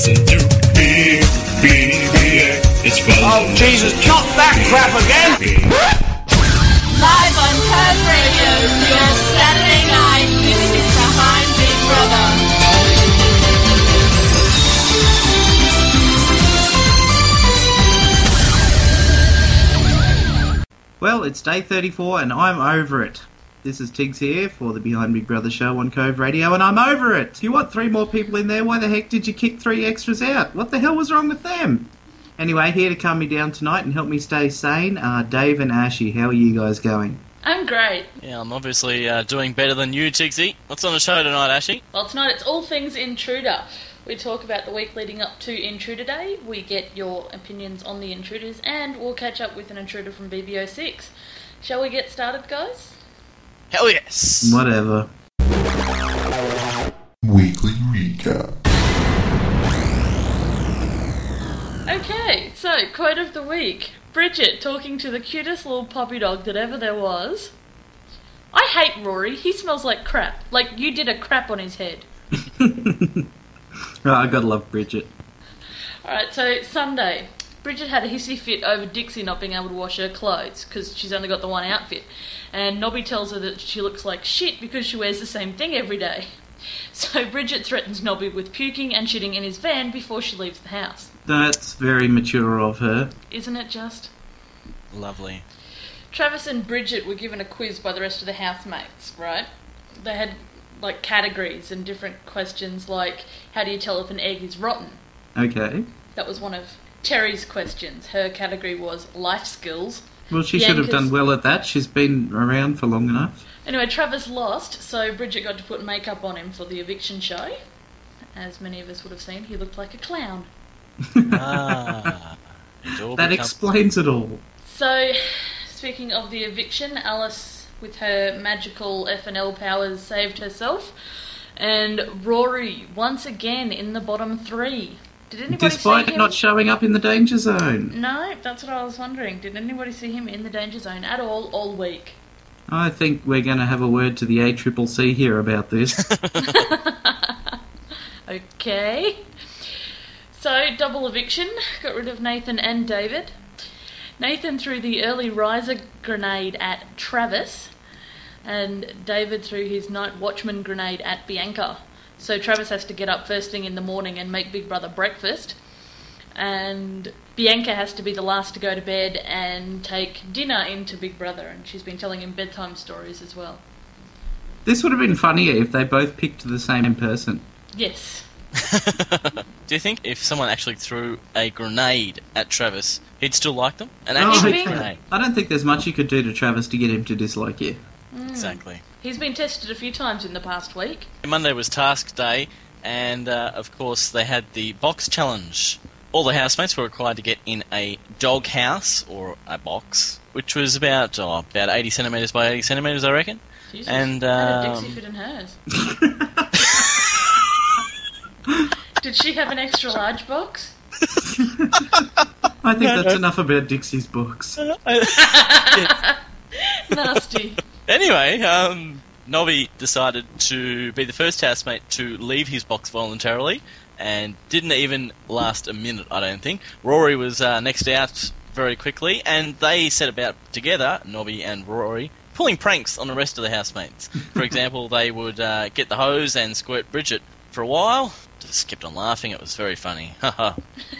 listen to Big BBA. It's fun. Oh, Jesus, not that crap again! Live on Code Radio, your Saturday night, this is Behind Big Brother. Well, it's day 34 and I'm over it. This is Tiggs here for the Behind Big Brother show on Cove Radio, and I'm over it. Do you want 3 more people in there? Why the heck did you kick 3 extras out? What the hell was wrong with them? Anyway, here to calm me down tonight and help me stay sane are Dave and Ashy. How are you guys going? I'm great. Yeah, I'm obviously doing better than you, Tiggsy. What's on the show tonight, Ashy? Well, tonight it's all things Intruder. We talk about the week leading up to Intruder Day, we get your opinions on the intruders, and we'll catch up with an intruder from BBO6. Shall we get started, guys? Hell yes! Whatever. Weekly Recap. Okay, so, quote of the week. Bridget talking to the cutest little puppy dog that ever there was. I hate Rory, he smells like crap. Like you did a crap on his head. Right, I gotta love Bridget. Alright, so Sunday. Bridget had a hissy fit over Dixie not being able to wash her clothes because she's only got the one outfit. And Nobby tells her that she looks like shit because she wears the same thing every day. So Bridget threatens Nobby with puking and shitting in his van before she leaves the house. That's very mature of her. Isn't it just? Lovely. Travis and Bridget were given a quiz by the rest of the housemates, right? They had, like, categories and different questions like, how do you tell if an egg is rotten? Okay. That was one of Terry's questions. Her category was life skills. Well, she should have done well at that. She's been around for long enough. Anyway, Travis lost, so Bridget got to put makeup on him for the eviction show. As many of us would have seen, he looked like a clown. That explains it all. So, speaking of the eviction, Alice, with her magical FNL powers, saved herself. And Rory, once again, in the bottom 3. Did anybody Despite see him? not showing up in the danger zone. No, that's what I was wondering. Did anybody see him in the danger zone at all week? I think we're going to have a word to the ACCC here about this. Okay. So, double eviction. Got rid of Nathan and David. Nathan threw the early riser grenade at Travis, and David threw his night watchman grenade at Bianca. So Travis has to get up first thing in the morning and make Big Brother breakfast, and Bianca has to be the last to go to bed and take dinner into Big Brother, and she's been telling him bedtime stories as well. This would have been funnier if they both picked the same person. Yes. Do you think if someone actually threw a grenade at Travis, he'd still like them? An No, actual I grenade? I don't think there's much you could do to Travis to get him to dislike you. Exactly. He's been tested a few times in the past week. Monday was task day, and of course they had the box challenge. All the housemates were required to get in a dog house, or a box, which was about 80 centimetres by 80 centimetres, I reckon. Jesus. And How did Dixie fit in hers? Did she have an extra large box? I think that's enough about Dixie's books. Nasty. Anyway, Nobby decided to be the first housemate to leave his box voluntarily, and didn't even last a minute, I don't think. Rory was next out very quickly, and they set about together, Nobby and Rory, pulling pranks on the rest of the housemates. For example, they would get the hose and squirt Bridget for a while. Just kept on laughing, it was very funny. Haha.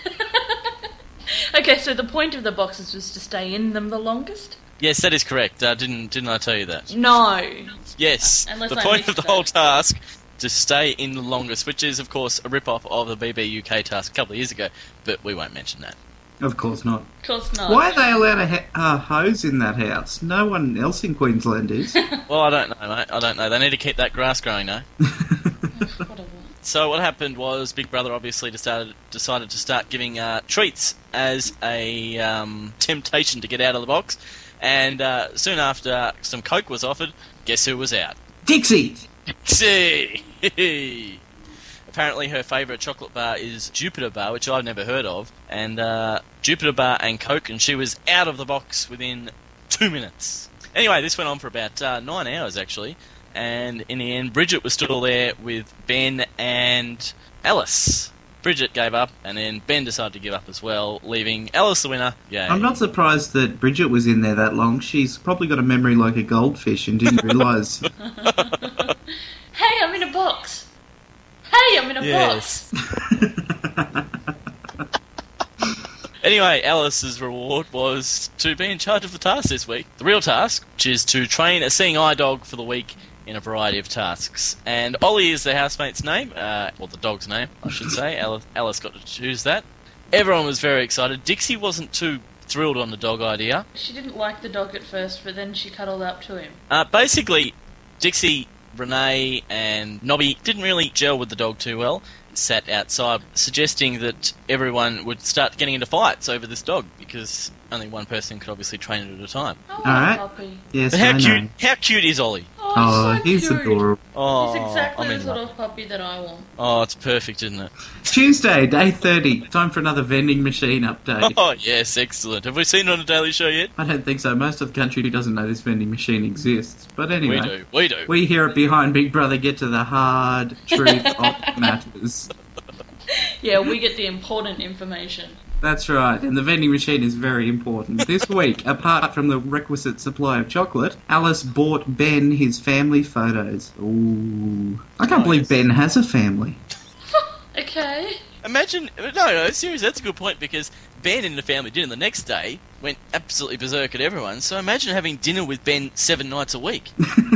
Okay, so the point of the boxes was to stay in them the longest? Yes, that is correct. Didn't I tell you that? No. Yes. Unless The I point of missed the whole task to stay in the longest, which is, of course, a rip-off of the BB UK task a couple of years ago, but we won't mention that. Of course not. Of course not. Why are they allowed a hose in that house? No one else in Queensland is. Well, I don't know, mate. I don't know. They need to keep that grass growing, no? Whatever. So what happened was Big Brother obviously decided to start giving treats as a temptation to get out of the box, and soon after some Coke was offered, guess who was out? Dixie! Dixie! Apparently her favourite chocolate bar is Jupiter Bar, which I've never heard of, and Jupiter Bar and Coke, and she was out of the box within 2 minutes. Anyway, this went on for about 9 hours, actually, and in the end, Bridget was still there with Ben and Alice. Bridget gave up, and then Ben decided to give up as well, leaving Alice the winner. Yay. I'm not surprised that Bridget was in there that long. She's probably got a memory like a goldfish and didn't realise. Hey, I'm in a box. Hey, I'm in a box. Anyway, Alice's reward was to be in charge of the task this week. The real task, which is to train a seeing eye dog for the week in a variety of tasks. And Ollie is the housemate's name, or the dog's name, I should say. Alice got to choose that. Everyone was very excited. Dixie wasn't too thrilled on the dog idea. She didn't like the dog at first, but then she cuddled up to him. Basically, Dixie, Renee and Nobby didn't really gel with the dog too well. Sat outside suggesting that everyone would start getting into fights over this dog because only one person could obviously train it at a time. Oh, Alright. puppy. Yes, But I know. how cute is Ollie? Oh, so he's cute. adorable. Oh, He's exactly I'm the in sort love. of puppy that I want. Oh, it's perfect, isn't it? Tuesday, day 30. Time for another vending machine update. Oh, yes, excellent. Have we seen it on the Daily Show yet? I don't think so. Most of the country doesn't know this vending machine exists. But anyway, We do. we here at Behind Big Brother get to the hard truth of matters. Yeah, we get the important information. That's right, and the vending machine is very important. This week, apart from the requisite supply of chocolate, Alice bought Ben his family photos. Ooh. I can't believe Ben has a family. Okay. Imagine... No, seriously, that's a good point because Ben in the family dinner the next day went absolutely berserk at everyone. So imagine having dinner with Ben 7 nights a week.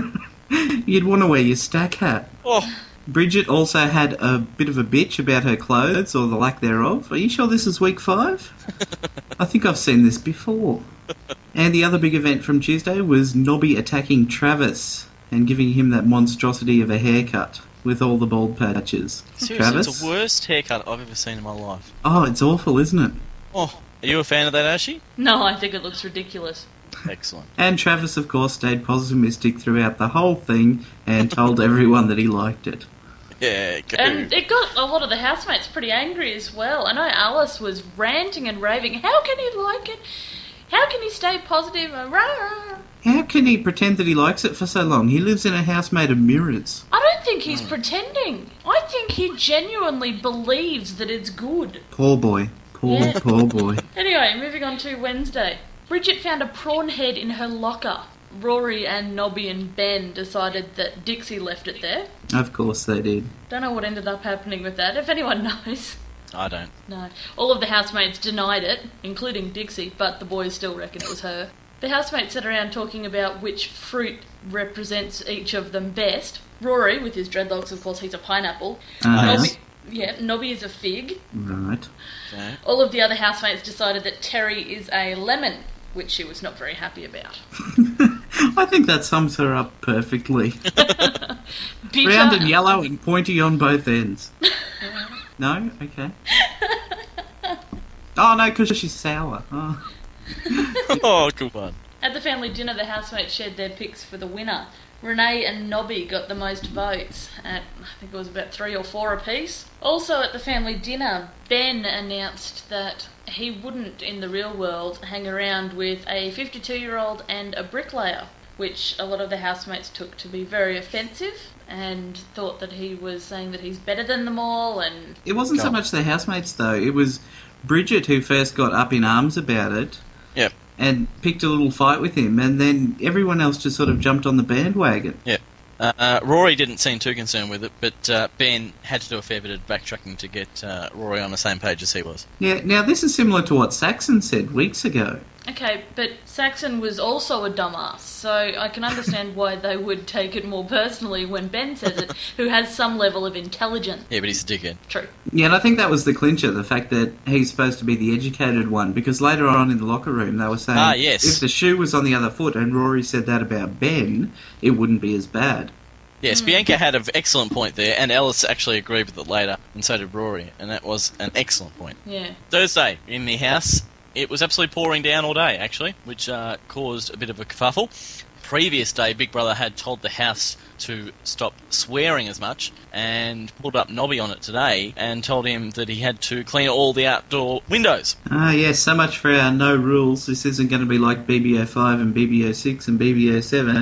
You'd want to wear your stack hat. Oh... Bridget also had a bit of a bitch about her clothes, or the lack thereof. Are you sure this is week 5? I think I've seen this before. And the other big event from Tuesday was Nobby attacking Travis and giving him that monstrosity of a haircut with all the bald patches. Seriously, Travis? it's the worst haircut I've ever seen in my life. Oh, it's awful, isn't it? Oh, are you a fan of that, Ashy? No, I think it looks ridiculous. Excellent. And Travis, of course, stayed pessimistic throughout the whole thing and told everyone that he liked it. Yeah, go. And it got a lot of the housemates pretty angry as well. I know Alice was ranting and raving. How can he like it? How can he stay positive? How can he pretend that he likes it for so long? He lives in a house made of mirrors. I don't think he's pretending. I think he genuinely believes that it's good. Poor boy. Poor boy. Anyway, moving on to Wednesday. Bridget found a prawn head in her locker. Rory and Nobby and Ben decided that Dixie left it there. Of course they did. Don't know what ended up happening with that, if anyone knows. I don't. No. All of the housemates denied it, including Dixie, but the boys still reckon it was her. The housemates sat around talking about which fruit represents each of them best. Rory, with his dreadlocks, of course, he's a pineapple. Yes. Nobby is a fig. Right. Okay. All of the other housemates decided that Terry is a lemon, which she was not very happy about. I think that sums her up perfectly. Bitter. Round and yellow and pointy on both ends. No? Okay. Oh, no, because she's sour. Oh. Oh, good one. At the family dinner, the housemates shared their picks for the winner. Renee and Nobby got the most votes at, I think it was about 3 or 4 apiece. Also at the family dinner, Ben announced that he wouldn't, in the real world, hang around with a 52-year-old and a bricklayer, which a lot of the housemates took to be very offensive and thought that he was saying that he's better than them all. And It wasn't so much the housemates, though. It was Bridget who first got up in arms about it. Yep. And picked a little fight with him, and then everyone else just sort of jumped on the bandwagon. Yep. Rory didn't seem too concerned with it, but Ben had to do a fair bit of backtracking to get Rory on the same page as he was. Yeah, now this is similar to what Saxon said weeks ago. okay, but Saxon was also a dumbass, so I can understand why they would take it more personally when Ben says it, who has some level of intelligence. Yeah, but he's a dickhead. True. Yeah, and I think that was the clincher, the fact that he's supposed to be the educated one, because later on in the locker room they were saying yes. if the shoe was on the other foot and Rory said that about Ben, it wouldn't be as bad. Yes, Bianca had an excellent point there, and Alice actually agreed with it later, and so did Rory, and that was an excellent point. Yeah. Thursday, in the house, it was absolutely pouring down all day, actually, which caused a bit of a kerfuffle. Previous day, Big Brother had told the house to stop swearing as much, and pulled up Nobby on it today, and told him that he had to clean all the outdoor windows. Ah, yes, so much for our no rules. This isn't going to be like BBO5 and BBO6 and BBO7.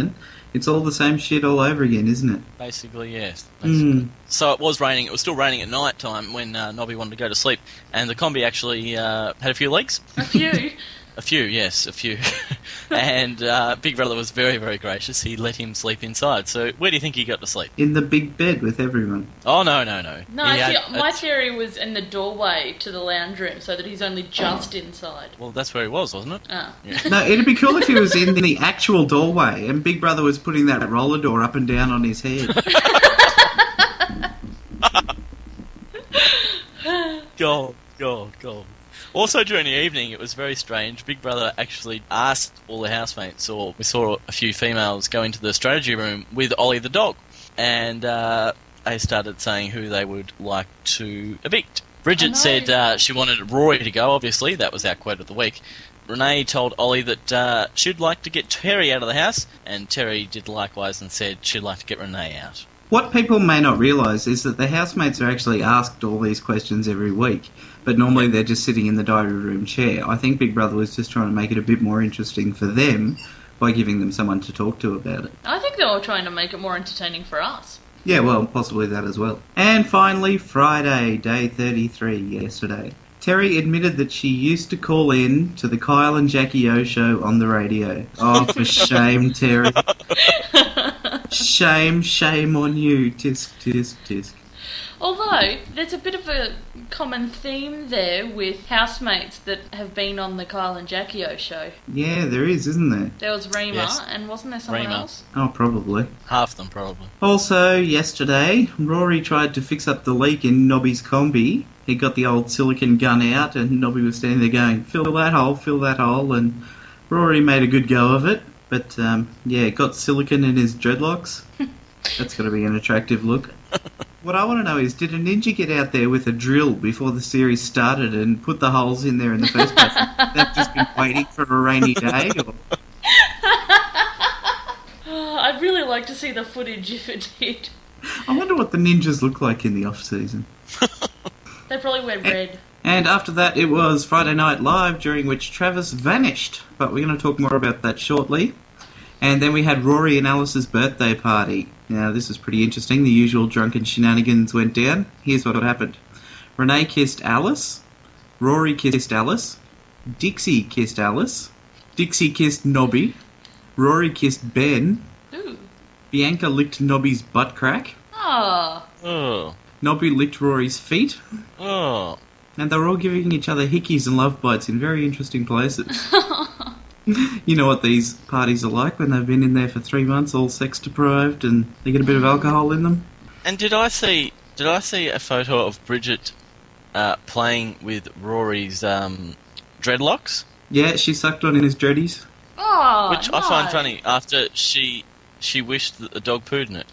It's all the same shit all over again, isn't it? Basically, yes. So it was raining. It was still raining at night time when Nobby wanted to go to sleep, and the combi actually had a few legs. A few. A few, yes, a few. And Big Brother was very, very gracious. He let him sleep inside. So where do you think he got to sleep? In the big bed with everyone. Oh, no. No, He see, had my theory was in the doorway to the lounge room, so that he's only just inside. Well, that's where he was, wasn't it? Ah. No, it'd be cool if he was in the actual doorway and Big Brother was putting that roller door up and down on his head. God. Also, during the evening, it was very strange. Big Brother actually asked all the housemates, or we saw a few females go into the strategy room with Ollie the dog, and they started saying who they would like to evict. Bridget said she wanted Rory to go, obviously. That was our quote of the week. Renee told Ollie that she'd like to get Terry out of the house, and Terry did likewise and said she'd like to get Renee out. What people may not realise is that the housemates are actually asked all these questions every week, but normally they're just sitting in the diary room chair. I think Big Brother was just trying to make it a bit more interesting for them by giving them someone to talk to about it. I think they were trying to make it more entertaining for us. Yeah, well, possibly that as well. And finally, Friday, day 33, yesterday. Terry admitted that she used to call in to the Kyle and Jackie O show on the radio. Oh, for shame, Terry. Shame on you. Tisk, tisk, tisk. Although, there's a bit of a common theme there with housemates that have been on the Kyle and Jackie O show. Yeah, there is, isn't there? There was Rima, Yes. and wasn't there someone Rima. else? Oh, probably. Half of them, probably. Also, yesterday, Rory tried to fix up the leak in Nobby's combi. He got the old silicone gun out, and Nobby was standing there going, fill that hole, and Rory made a good go of it. But, got silicone in his dreadlocks. That's got to be an attractive look. What I want to know is, did a ninja get out there with a drill before the series started and put the holes in there in the first place? They've just been waiting for a rainy day? Or... I'd really like to see the footage if it did. I wonder what the ninjas look like in the off-season. They probably wear red. And after that, it was Friday Night Live, during which Travis vanished. But we're going to talk more about that shortly. And then we had Rory and Alice's birthday party. Now, this is pretty interesting. The usual drunken shenanigans went down. Here's what happened. Renee kissed Alice. Rory kissed Alice. Dixie kissed Alice. Dixie kissed Nobby. Rory kissed Ben. Ooh. Bianca licked Nobby's butt crack. Oh. Oh. Nobby licked Rory's feet. Oh. And they were all giving each other hickeys and love bites in very interesting places. You know what these parties are like when they've been in there for 3 months, all sex deprived, and they get a bit of alcohol in them. And did I see a photo of Bridget playing with Rory's dreadlocks? Yeah, she sucked on his dreadies. Oh, Which I find funny after she wished that the dog pooed in it.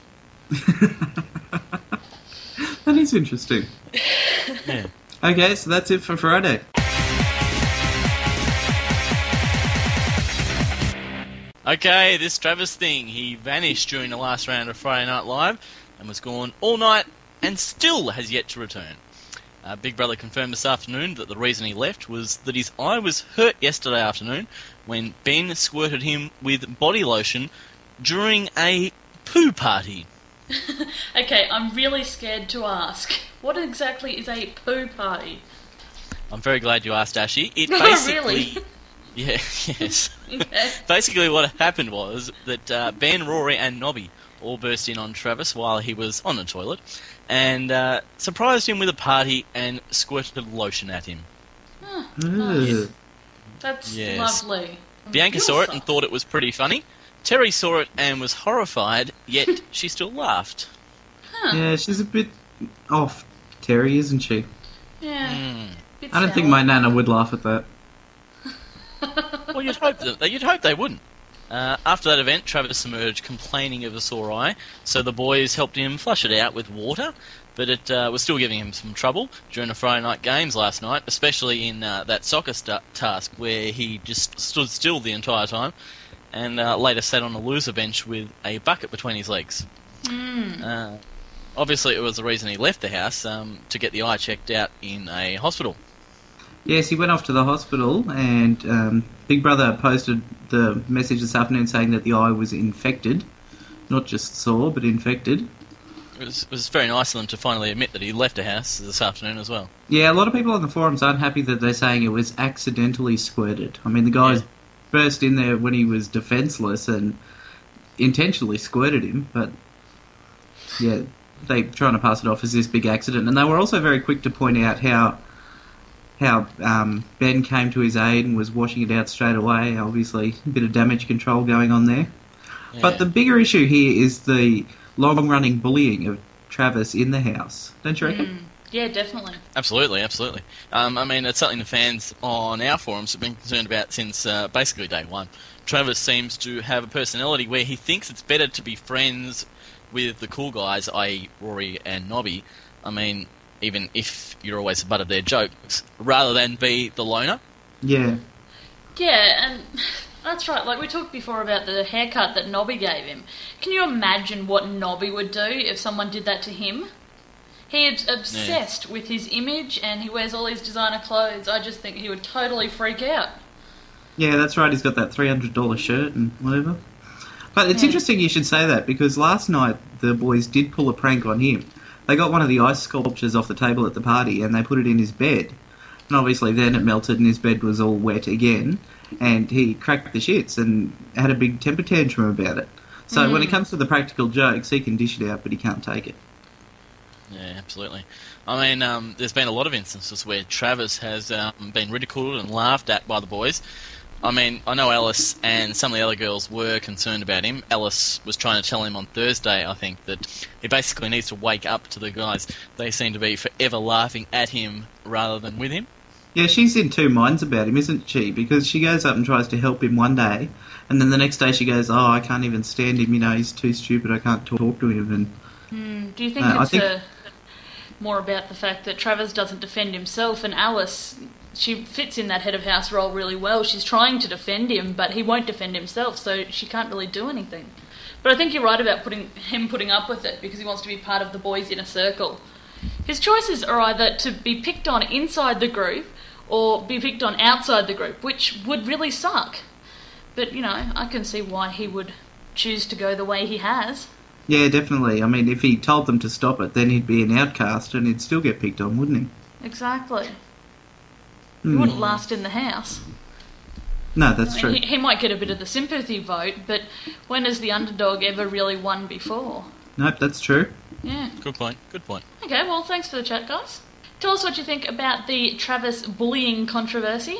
That is interesting. Yeah. Okay, so that's it for Friday. Okay, this Travis thing. He vanished during the last round of Friday Night Live and was gone all night and still has yet to return. Big Brother confirmed this afternoon that the reason he left was that his eye was hurt yesterday afternoon when Ben squirted him with body lotion during a poo party. Okay, I'm really scared to ask. What exactly is a poo party? I'm very glad you asked, Ashy. It Oh, basically... really? Yeah, yes. Okay. Basically what happened was that Ben, Rory and Nobby all burst in on Travis while he was on the toilet and surprised him with a party and squirted lotion at him. Oh, Ugh. nice. That's Yes. lovely. Bianca saw it and thought it was pretty funny. Terry saw it and was horrified, yet she still laughed. Yeah, she's a bit off, Terry, isn't she? Yeah. Bit I don't think sour. my nana would laugh at that. Well, you'd hope they wouldn't. After that event, Travis emerged complaining of a sore eye, so the boys helped him flush it out with water, but it was still giving him some trouble during the Friday night games last night, especially in that soccer task where he just stood still the entire time and later sat on a loser bench with a bucket between his legs. Obviously, it was the reason he left the house, to get the eye checked out in a hospital. Yes, he went off to the hospital, and Big Brother posted the message this afternoon saying that the eye was infected. Not just sore, but infected. It was very nice of them to finally admit that he left a house this afternoon as well. Yeah, a lot of people on the forums aren't happy that they're saying it was accidentally squirted. I mean, the guy burst in there when he was defenceless and intentionally squirted him, but yeah, they're trying to pass it off as this big accident. And they were also very quick to point out how Ben came to his aid and was washing it out straight away. Obviously, a bit of damage control going on there. Yeah. But the bigger issue here is the long-running bullying of Travis in the house. Don't you reckon? Yeah, definitely. Absolutely. I mean, it's something the fans on our forums have been concerned about since basically day one. Travis seems to have a personality where he thinks it's better to be friends with the cool guys, i.e. Rory and Nobby. I mean, even if you're always the butt of their jokes, rather than be the loner. Yeah. Yeah, and that's right. Like, we talked before about the haircut that Nobby gave him. Can you imagine what Nobby would do if someone did that to him? He is obsessed with his image, and he wears all his designer clothes. I just think he would totally freak out. Yeah, that's right. He's got that $300 shirt and whatever. But it's interesting you should say that, because last night the boys did pull a prank on him. They got one of the ice sculptures off the table at the party and they put it in his bed. And obviously then it melted and his bed was all wet again. And he cracked the shits and had a big temper tantrum about it. So when it comes to the practical jokes, he can dish it out, but he can't take it. Yeah, absolutely. I mean, there's been a lot of instances where Travis has been ridiculed and laughed at by the boys. I mean, I know Alice and some of the other girls were concerned about him. Alice was trying to tell him on Thursday, I think, that he basically needs to wake up to the guys. They seem to be forever laughing at him rather than with him. Yeah, she's in two minds about him, isn't she? Because she goes up and tries to help him one day, and then the next day she goes, I can't even stand him, he's too stupid, I can't talk to him. And do you think it's more about the fact that Travis doesn't defend himself, and Alice, she fits in that head of house role really well. She's trying to defend him, but he won't defend himself, so she can't really do anything. But I think you're right about putting up with it, because he wants to be part of the boys' inner circle. His choices are either to be picked on inside the group or be picked on outside the group, which would really suck. But, I can see why he would choose to go the way he has. Yeah, definitely. I mean, if he told them to stop it, then he'd be an outcast and he'd still get picked on, wouldn't he? Exactly. He wouldn't last in the house. No, that's true. He might get a bit of the sympathy vote, but when has the underdog ever really won before? Nope, that's true. Yeah. Good point. Okay, well, thanks for the chat, guys. Tell us what you think about the Travis bullying controversy.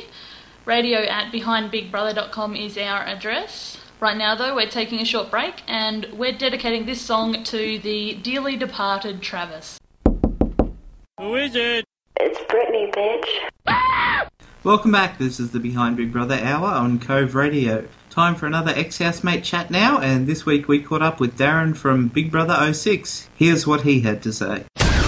radio@behindbigbrother.com is our address. Right now, though, we're taking a short break, and we're dedicating this song to the dearly departed Travis. Who is it? It's Brittany, bitch. Welcome back. This is the Behind Big Brother Hour on Cove Radio. Time for another ex-housemate chat now, and this week we caught up with Darren from Big Brother 06. Here's what he had to say.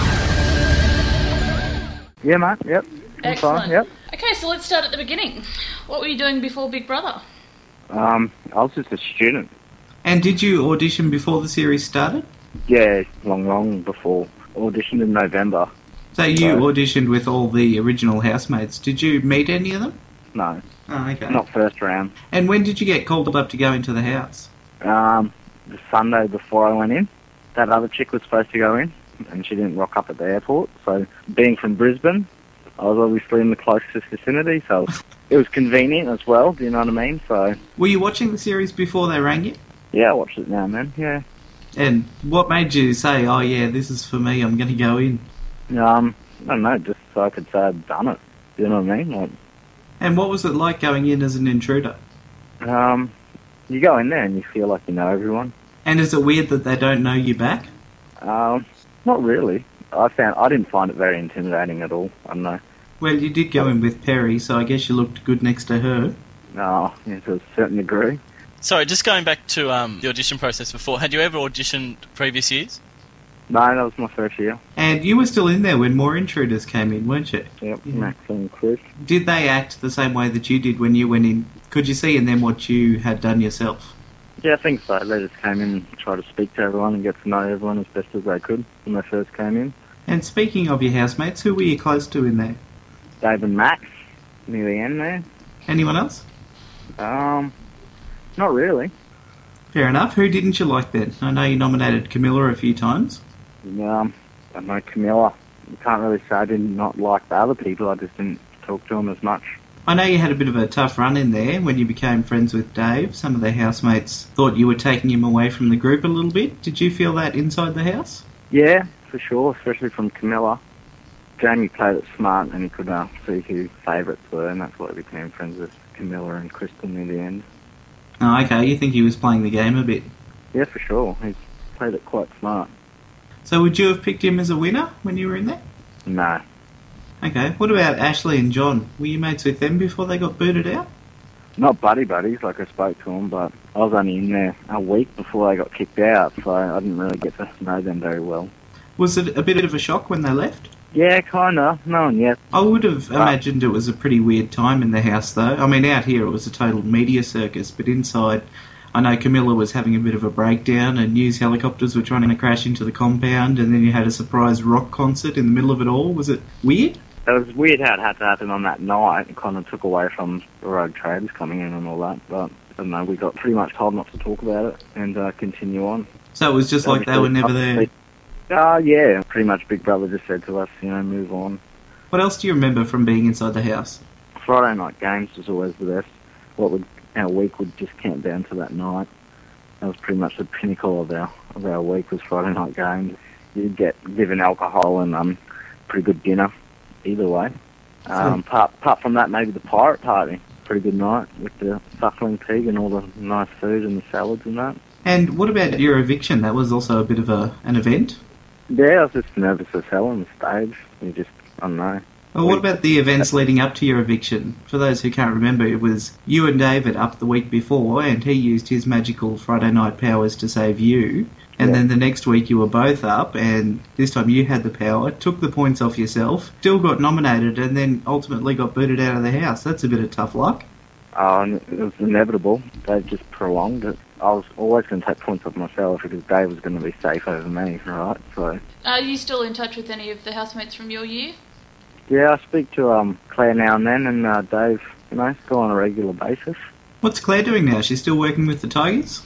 Yeah, mate. Yep. Excellent. Fine. Yep. Okay, so let's start at the beginning. What were you doing before Big Brother? I was just a student. And did you audition before the series started? Yeah, long before. Auditioned in November. So you auditioned with all the original housemates. Did you meet any of them? No. Oh, okay. Not first round. And when did you get called up to go into the house? The Sunday before I went in. That other chick was supposed to go in, and she didn't rock up at the airport. So, being from Brisbane, I was obviously in the closest vicinity, so it was convenient as well, do you know what I mean? So. Were you watching the series before they rang you? Yeah, I watched it now and then, yeah. And what made you say, oh yeah, this is for me, I'm going to go in? I don't know, just so I could say I'd done it, do you know what I mean? Like, and what was it like going in as an intruder? You go in there and you feel like you know everyone. And is it weird that they don't know you back? Not really. I didn't find it very intimidating at all. I don't know. Well, you did go in with Perry, so I guess you looked good next to her. Oh, yeah, to a certain degree. Sorry, just going back to the audition process before, had you ever auditioned previous years? No, that was my first year. And you were still in there when more intruders came in, weren't you? Yep, yeah. Max and Chris. Did they act the same way that you did when you went in? Could you see in them what you had done yourself? Yeah, I think so. They just came in and tried to speak to everyone and get to know everyone as best as they could when they first came in. And speaking of your housemates, who were you close to in there? Dave and Max, near the end there. Anyone else? Not really. Fair enough. Who didn't you like then? I know you nominated Camilla a few times. I know Camilla. You can't really say I did not like the other people. I just didn't talk to them as much. I know you had a bit of a tough run in there when you became friends with Dave. Some of the housemates thought you were taking him away from the group a little bit. Did you feel that inside the house? Yeah, for sure, especially from Camilla. Jamie played it smart and he could see who favourites were, and that's why he became friends with Camilla and Kristen in the end. Oh, okay. You think he was playing the game a bit? Yeah, for sure. He's played it quite smart. So would you have picked him as a winner when you were in there? No. Okay. What about Ashley and John? Were you mates with them before they got booted out? Not buddies, like I spoke to them, but I was only in there a week before they got kicked out, so I didn't really get to know them very well. Was it a bit of a shock when they left? Yeah, kinda. No one yet. I would have imagined it was a pretty weird time in the house, though. I mean, out here it was a total media circus, but inside, I know Camilla was having a bit of a breakdown and news helicopters were trying to crash into the compound, and then you had a surprise rock concert in the middle of it all. Was it weird? It was weird how it had to happen on that night. It kind of took away from the rogue traders coming in and all that, but I don't know, we got pretty much told not to talk about it and continue on. So it was just like they were never there? Yeah, pretty much Big Brother just said to us, move on. What else do you remember from being inside the house? Friday night games was always the best. Our week would just count down to that night. That was pretty much the pinnacle of our week was Friday night games. You'd get given alcohol and pretty good dinner, either way. Apart from that, maybe the pirate party. Pretty good night with the suckling pig and all the nice food and the salads and that. And what about your eviction? That was also a bit of an event? Yeah, I was just nervous as hell on the stage. I don't know. Well, what about the events leading up to your eviction? For those who can't remember, it was you and David up the week before, and he used his magical Friday night powers to save you. And then the next week you were both up, and this time you had the power, took the points off yourself, still got nominated, and then ultimately got booted out of the house. That's a bit of tough luck. And it was inevitable. Dave just prolonged it. I was always going to take points off myself because Dave was going to be safe over me, right? So. Are you still in touch with any of the housemates from your year? Yeah, I speak to Claire now and then, and Dave, still on a regular basis. What's Claire doing now? She's still working with the Tigers?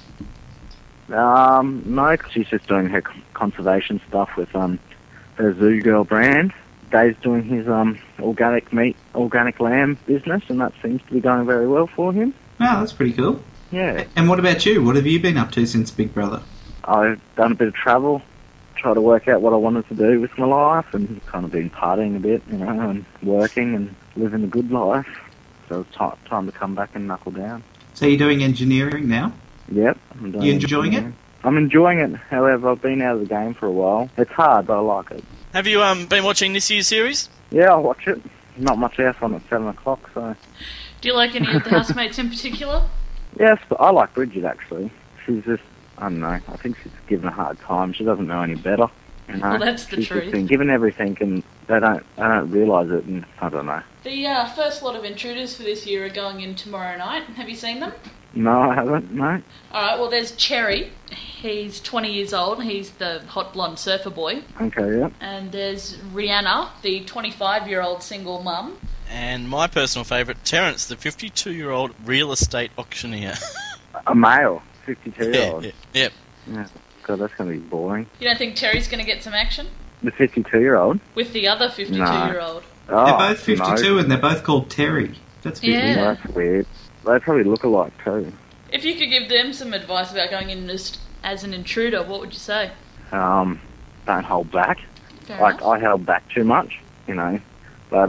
No, 'cause she's just doing her conservation stuff with her Zoo Girl brand. Dave's doing his organic meat, organic lamb business, and that seems to be going very well for him. Oh, that's pretty cool. Yeah. And what about you? What have you been up to since Big Brother? I've done a bit of travel, try to work out what I wanted to do with my life, and kind of been partying a bit, and working and living a good life. So it's time to come back and knuckle down. So you're doing engineering now? Yep. I'm doing you enjoying it? I'm enjoying it. However, I've been out of the game for a while. It's hard, but I like it. Have you been watching this year's series? Yeah, I watch it. Not much else on at 7 o'clock, so... Do you like any of the housemates in particular? Yes, but I like Bridget, actually. She's just, I don't know, I think she's given a hard time. She doesn't know any better. Well, that's the she's truth. She's just been given everything, and they don't realise it, and I don't know. The first lot of intruders for this year are going in tomorrow night. Have you seen them? No, I haven't, no. Alright, well, there's Cherry. He's 20 years old. He's the hot blonde surfer boy. Okay, yeah. And there's Rihanna, the 25-year-old single mum. And my personal favourite, Terence, the 52-year-old real estate auctioneer. A male, 52-year-old. Yep. Yeah. God, that's going to be boring. You don't think Terry's going to get some action? The 52-year-old? With the other 52-year-old. Oh, they're both 52 no. and they're both called Terry. That's a bit weird. Yeah, that's weird. They probably look alike too. If you could give them some advice about going in as an intruder, what would you say? Don't hold back. Fair like, enough. I held back too much, But,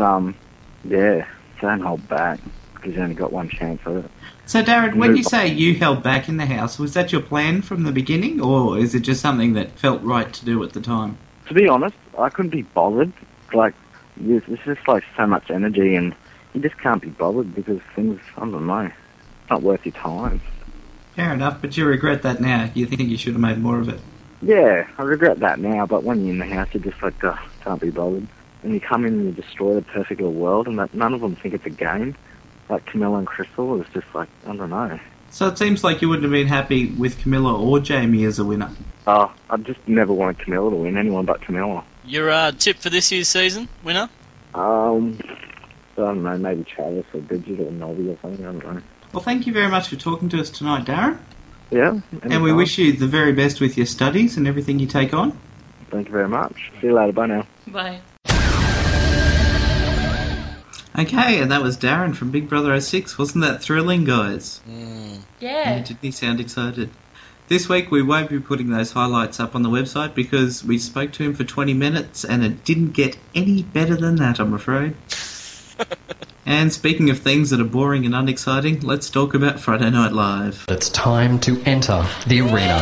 yeah, don't hold back, because you only got one chance at it. So, Darren, when you say you held back in the house, was that your plan from the beginning, or is it just something that felt right to do at the time? To be honest, I couldn't be bothered. Like, it's just, like, so much energy, and you just can't be bothered because things, I don't know, it's not worth your time. Fair enough, but you regret that now. You think you should have made more of it. Yeah, I regret that now, but when you're in the house, you're just like, can't be bothered. And you come in and you destroy the perfect little world, and none of them think it's a game. Like Camilla and Crystal, it's just like, I don't know. So it seems like you wouldn't have been happy with Camilla or Jamie as a winner. I just never wanted Camilla to win, anyone but Camilla. Your tip for this year's season, winner? I don't know, maybe Travis or Bridget or Nobby or something, I don't know. Well, thank you very much for talking to us tonight, Darren. Yeah. And we wish you the very best with your studies and everything you take on. Thank you very much. See you later. Bye now. Bye. Okay, and that was Darren from Big Brother 06. Wasn't that thrilling, guys? Yeah. Didn't he sound excited? This week we won't be putting those highlights up on the website because we spoke to him for 20 minutes and it didn't get any better than that, I'm afraid. And speaking of things that are boring and unexciting, let's talk about Friday Night Live. It's time to enter the arena.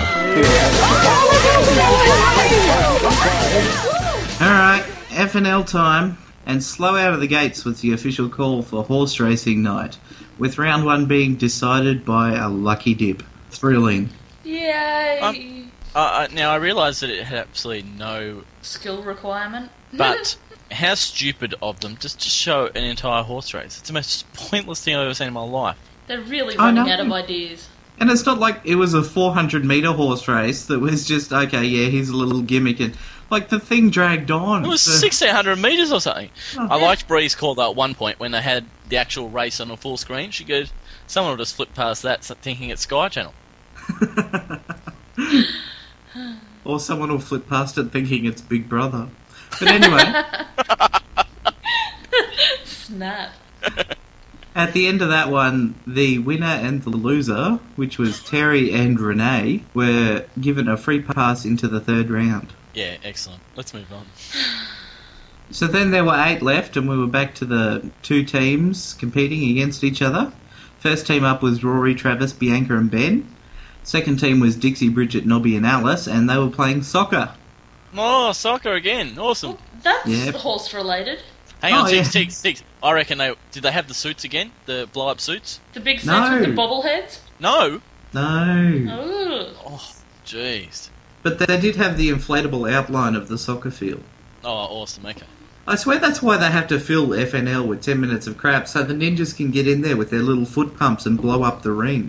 Alright, FNL time. And slow out of the gates was the official call for horse racing night, with round one being decided by a lucky dip. Thrilling. Yay! Now, I realise that it had absolutely no... Skill requirement. But how stupid of them just to show an entire horse race. It's the most pointless thing I've ever seen in my life. They're really I running know. out of ideas. And it's not like it was a 400-metre horse race that was just, okay, yeah, here's a little gimmick. And like, the thing dragged on. It was for- 1,600 metres or something. Oh. I liked Bree's call at one point when they had the actual race on a full screen. She goes, someone will just flip past that thinking it's Sky Channel. Or someone will flip past it thinking it's Big Brother. But anyway, Snap. at the end of that one, the winner and the loser, which was Terry and Renee, were given a free pass into the third round. Yeah, excellent. Let's move on. So then there were 8 left, and we were back to the 2 teams competing against each other. First team up was Rory, Travis, Bianca and Ben. Second team was Dixie, Bridget, Nobby and Alice, and they were playing soccer. Oh, soccer again. Awesome. Well, that's Yep. horse related. Hang on, Oh, yeah. Tiggs. I reckon did they have the suits again? The blow-up suits? The big suits No. with the bobbleheads. No. No. Ooh. Oh, jeez. But they did have the inflatable outline of the soccer field. Oh, awesome. Okay. I swear that's why they have to fill FNL with 10 minutes of crap, so the ninjas can get in there with their little foot pumps and blow up the ring.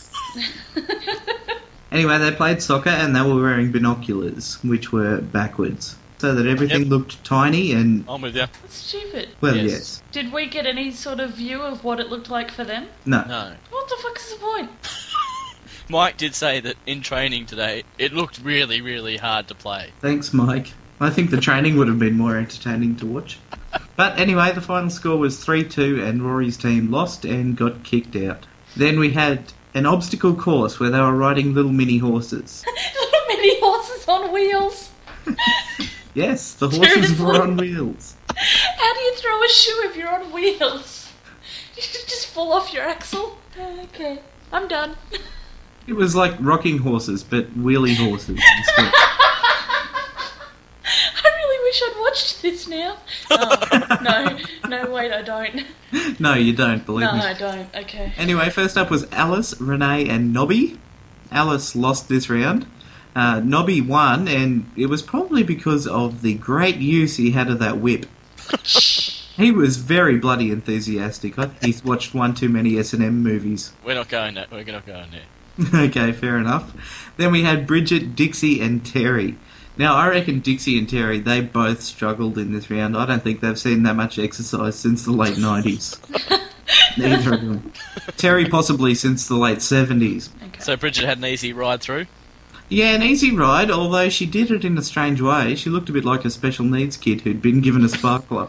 Anyway, they played soccer and they were wearing binoculars, which were backwards, so that everything looked tiny and, I'm with you. That's stupid. well, Yes. yes. Did we get any sort of view of what it looked like for them? No. No. What the fuck is the point? Mike did say that in training today, it looked really, really hard to play. Thanks, Mike. I think the training would have been more entertaining to watch. But anyway, the final score was 3-2 and Rory's team lost and got kicked out. Then we had an obstacle course where they were riding little mini horses. Little mini horses on wheels. Yes, the horses were Seriously? on wheels. How do you throw a shoe if you're on wheels? You just fall off your axle. Okay, I'm done. It was like rocking horses, but wheelie horses instead. I really wish I'd watched this now. No, wait, I don't. No, you don't, believe No, me. I don't. Okay. Anyway, first up was Alice, Renee and Nobby. Alice lost this round. Nobby won, and it was probably because of the great use he had of that whip. He was very bloody enthusiastic. I think he's watched one too many S&M movies. We're not going there. We're not going there. Okay, fair enough. Then we had Bridget, Dixie and Terry. Now, I reckon Dixie and Terry, they both struggled in this round. I don't think they've seen that much exercise since the late 90s. Neither of them. Terry possibly since the late 70s. Okay. So Bridget had an easy ride through. Yeah, an easy ride, although she did it in a strange way. She looked a bit like a special needs kid who'd been given a sparkler.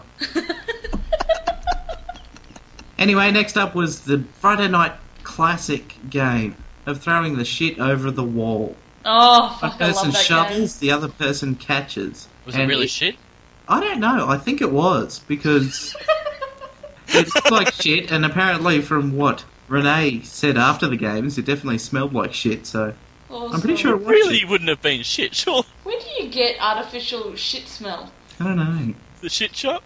Anyway, next up was the Friday night classic game of throwing the shit over the wall. Oh, One fuck, I love person that shovels, the other person catches. Was it And really shit? I don't know. I think it was, because it looked like shit, and apparently from what Renee said after the games, it definitely smelled like shit, so game. Awesome. I'm pretty sure it was Really shit. wouldn't have been shit, sure. Where do you get artificial shit smell? I don't know. The shit shop?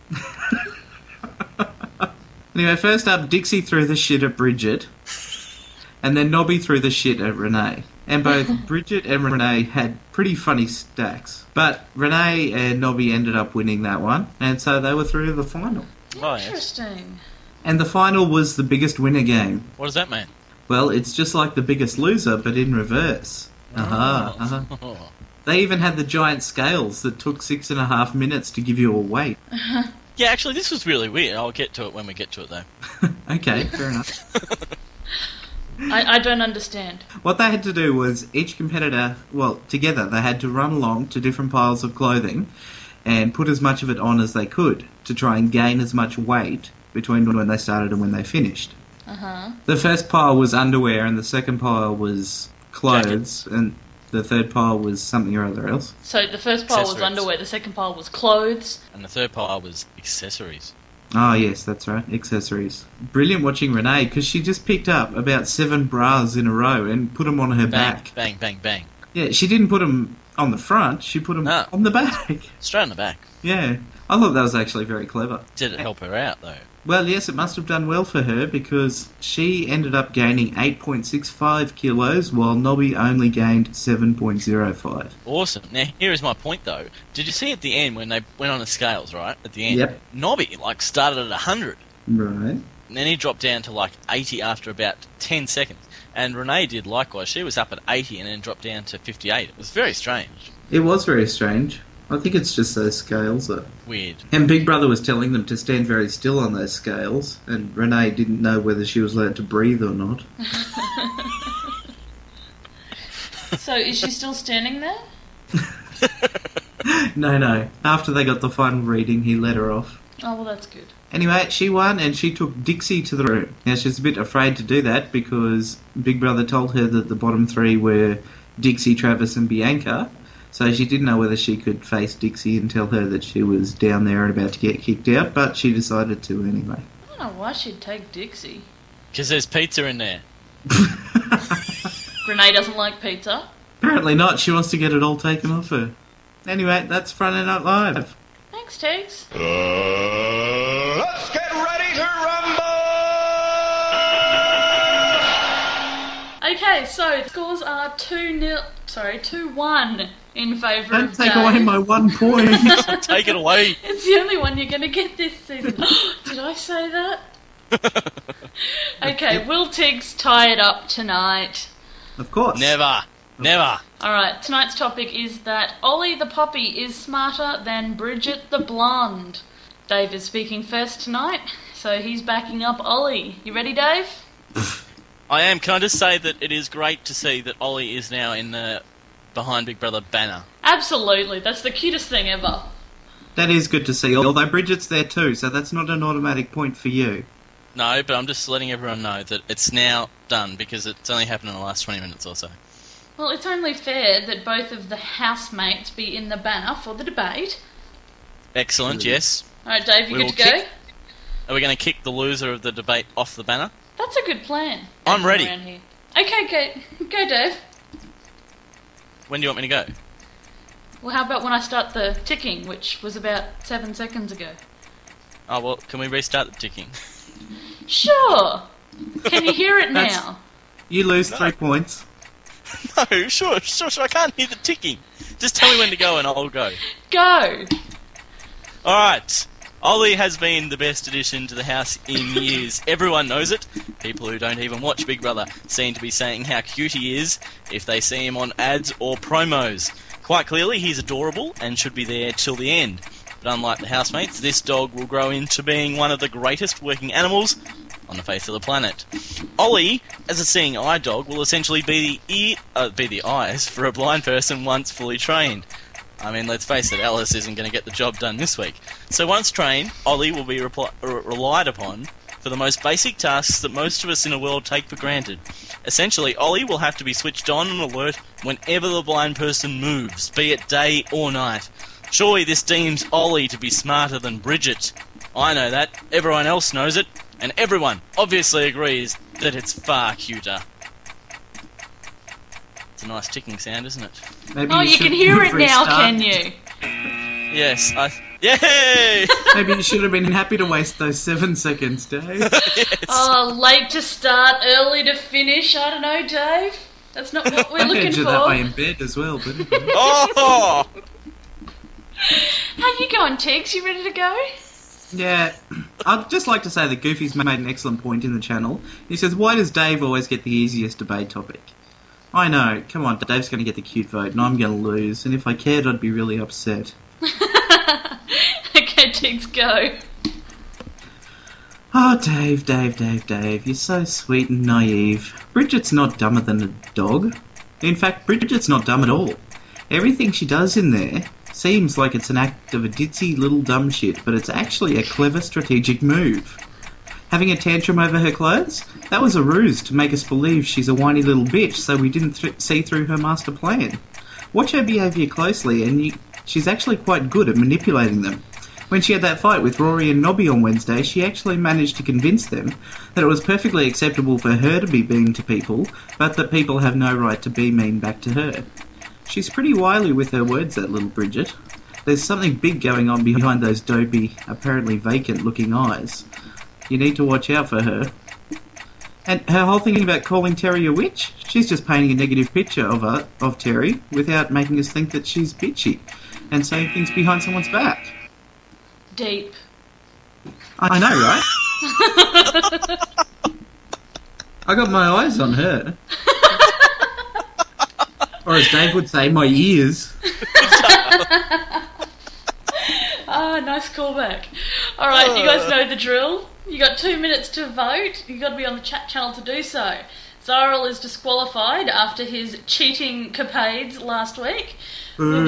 Anyway, first up, Dixie threw the shit at Bridget, and then Nobby threw the shit at Renee. And both Bridget and Renee had pretty funny stacks. But Renee and Nobby ended up winning that one, and so they were through to the final. Oh, yes. Interesting. And the final was the biggest winner game. What does that mean? Well, it's just like the biggest loser, but in reverse. Oh. They even had the giant scales that took 6.5 minutes to give you a weight. Yeah, actually, this was really weird. I'll get to it when we get to it, though. Okay, fair enough. I don't understand. What they had to do was each competitor, well, together, they had to run along to different piles of clothing and put as much of it on as they could to try and gain as much weight between when they started and when they finished. Uh-huh. The first pile was underwear and the second pile was clothes and the third pile was something or other else. So the first pile was Accessories. underwear, the second pile was clothes. And the third pile was accessories. Oh, yes, that's right, accessories. Brilliant watching Renee, because she just picked up about 7 bras in a row and put them on her Bang, back. bang, bang, bang. Yeah, she didn't put them on the front, she put them No. on the back. Straight on the back. Yeah, I thought that was actually very clever. Did it help her out, though? Well, yes, it must have done well for her because she ended up gaining 8.65 kilos while Nobby only gained 7.05. Awesome. Now, here is my point, though. Did you see at the end when they went on the scales, right? At the end, Yep. Nobby, started at 100. Right. And then he dropped down to, 80 after about 10 seconds. And Renee did likewise. She was up at 80 and then dropped down to 58. It was very strange. It was very strange. I think it's just those scales, though. Weird. And Big Brother was telling them to stand very still on those scales, and Renee didn't know whether she was allowed to breathe or not. So is she still standing there? No. After they got the final reading, he let her off. Oh, well, that's good. Anyway, she won, and she took Dixie to the room. Now, she's a bit afraid to do that because Big Brother told her that the bottom 3 were Dixie, Travis, and Bianca. So she didn't know whether she could face Dixie and tell her that she was down there and about to get kicked out, but she decided to anyway. I don't know why she'd take Dixie. Because there's pizza in there. Renee doesn't like pizza. Apparently not. She wants to get it all taken off her. Anyway, that's Friday Night Live. Thanks, Tegs. Let's get ready to rumble! Okay, so scores are 2-1 in favour Don't of take Dave. away my 1 point. Take it away. It's the only one you're going to get this season. Did I say that? Okay, will Tiggs tie it up tonight? Of course. Never. Alright, tonight's topic is that Ollie the puppy is smarter than Bridget the blonde. Dave is speaking first tonight, so he's backing up Ollie. You ready, Dave? I am. Can I just say that it is great to see that Ollie is now in the Behind Big Brother banner. Absolutely, that's the cutest thing ever. That is good to see, although Bridget's there too, so that's not an automatic point for you. No, but I'm just letting everyone know that it's now done because it's only happened in the last 20 minutes or so. Well, it's only fair that both of the housemates be in the banner for the debate. Excellent, yes. Alright, Dave, you We good will to go? Are we going to kick the loser of the debate off the banner? That's a good plan. I'm ready. Around here. Okay, go Dave. When do you want me to go? Well, how about when I start the ticking, which was about 7 seconds ago? Oh, well, can we restart the ticking? Sure. Can you hear it That's- now? You lose 3 points. No, sure. I can't hear the ticking. Just tell me when to go and I'll go. Go. Alright. Ollie has been the best addition to the house in years. Everyone knows it. People who don't even watch Big Brother seem to be saying how cute he is if they see him on ads or promos. Quite clearly, he's adorable and should be there till the end. But unlike the housemates, this dog will grow into being one of the greatest working animals on the face of the planet. Ollie, as a seeing eye dog, will essentially be the eyes for a blind person once fully trained. I mean, let's face it, Alice isn't going to get the job done this week. So once trained, Ollie will be relied upon for the most basic tasks that most of us in the world take for granted. Essentially, Ollie will have to be switched on and alert whenever the blind person moves, be it day or night. Surely this deems Ollie to be smarter than Bridget. I know that, everyone else knows it, and everyone obviously agrees that it's far cuter. It's a nice ticking sound, isn't it? Maybe Oh, you should can hear it now, restart. can you? Yes, Yay! Maybe you should have been happy to waste those 7 seconds, Dave. Yes. Oh, late to start, early to finish. I don't know, Dave. That's not what we're I looking heard you for. that way in bed as well, but anyway. Oh! How you going, Tiggs? You ready to go? Yeah, I'd just like to say that Goofy's made an excellent point in the channel. He says, why does Dave always get the easiest debate topic? I know, come on, Dave's going to get the cute vote and I'm going to lose, and if I cared I'd be really upset. Okay, Tiggs, go. Oh, Dave, you're so sweet and naive. Bridget's not dumber than a dog. In fact, Bridget's not dumb at all. Everything she does in there seems like it's an act of a ditzy little dumb shit, but it's actually a clever strategic move. Having a tantrum over her clothes? That was a ruse to make us believe she's a whiny little bitch so we didn't see through her master plan. Watch her behaviour closely and she's actually quite good at manipulating them. When she had that fight with Rory and Nobby on Wednesday, she actually managed to convince them that it was perfectly acceptable for her to be mean to people, but that people have no right to be mean back to her. She's pretty wily with her words, that little Bridget. There's something big going on behind those dopey, apparently vacant-looking eyes. You need to watch out for her. And her whole thing about calling Terry a witch? She's just painting a negative picture of Terry without making us think that she's bitchy and saying things behind someone's back. Deep. I know, right? I got my eyes on her. Or as Dave would say, my ears. Nice callback. Alright, you guys know the drill. You got 2 minutes to vote. You got to be on the chat channel to do so. Zyril is disqualified after his cheating capades last week. We'll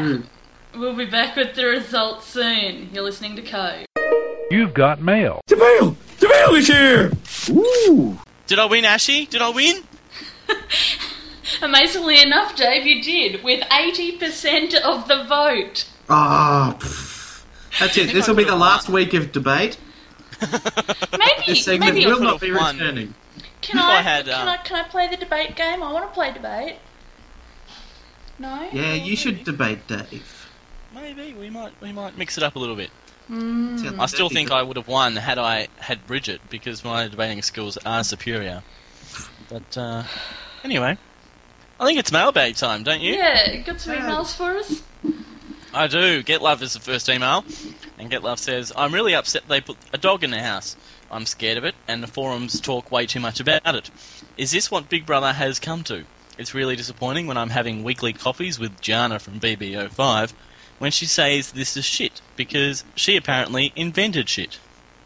be back with the results soon. You're listening to Code. You've got mail. Jamil! Jamil is here! Ooh! Did I win, Ashy? Did I win? Amazingly enough, Dave, you did, with 80% of the vote. That's it. This will be the last week of debate. This segment will not be returning. Can I play the debate game? I want to play debate. No? Yeah, you should debate, Dave. Maybe we might mix it up a little bit. Mm. I still think I would have won had I had Bridget because my debating skills are superior. But anyway, I think it's mailbag time, don't you? Yeah, got some emails for us? I do. Get Love is the first email, and Get Love says, I'm really upset they put a dog in the house. I'm scared of it, and the forums talk way too much about it. Is this what Big Brother has come to? It's really disappointing when I'm having weekly coffees with Gianna from BB05 when she says this is shit, because she apparently invented shit.